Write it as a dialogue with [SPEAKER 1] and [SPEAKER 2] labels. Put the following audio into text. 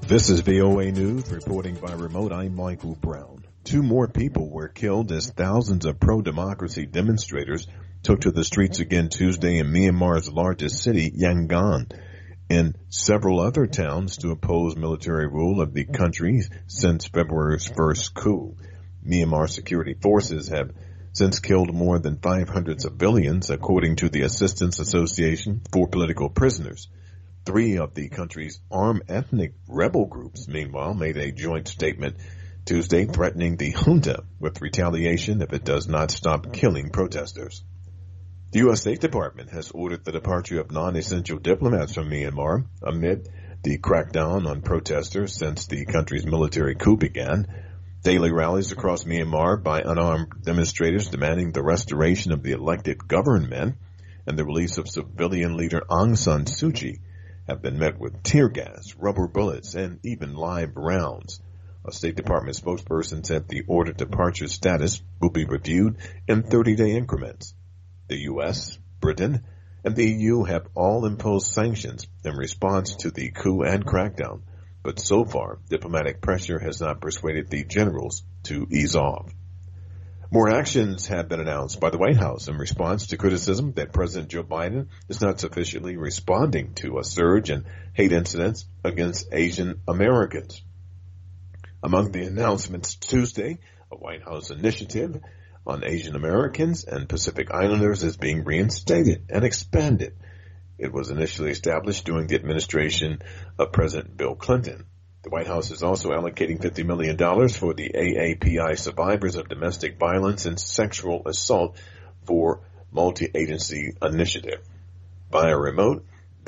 [SPEAKER 1] This is VOA News reporting by remote. I'm Michael Brown. 2 more people were killed as thousands of pro-democracy demonstrators took to the streets again Tuesday in Myanmar's largest city, Yangon, and several other towns to oppose military rule of the country since February's first coup. Myanmar security forces have since killed more than 500 civilians, according to the Assistance Association for Political Prisoners. 3 of the country's armed ethnic rebel groups, meanwhile, made a joint statement Tuesday threatening the junta with retaliation if it does not stop killing protesters. The U.S. State Department has ordered the departure of non-essential diplomats from Myanmar amid the crackdown on protesters since the country's military coup began. Daily rallies across Myanmar by unarmed demonstrators demanding the restoration of the elected government and the release of civilian leader Aung San Suu Kyi have been met with tear gas, rubber bullets, and even live rounds. A State Department spokesperson said the ordered departure status will be reviewed in 30-day increments. The U.S., Britain, and the EU have all imposed sanctions in response to the coup and crackdown, but so far, diplomatic pressure has not persuaded the generals to ease off. More actions have been announced by the White House in response to criticism that President Joe Biden is not sufficiently responding to a surge in hate incidents against Asian Americans. Among the announcements Tuesday, a White House initiative on Asian Americans and Pacific Islanders is being reinstated and expanded. It was initially established during the administration of President Bill Clinton. The White House is also allocating $50 million for the AAPI Survivors of Domestic Violence and Sexual Assault for Multi-Agency Initiative. Via remote,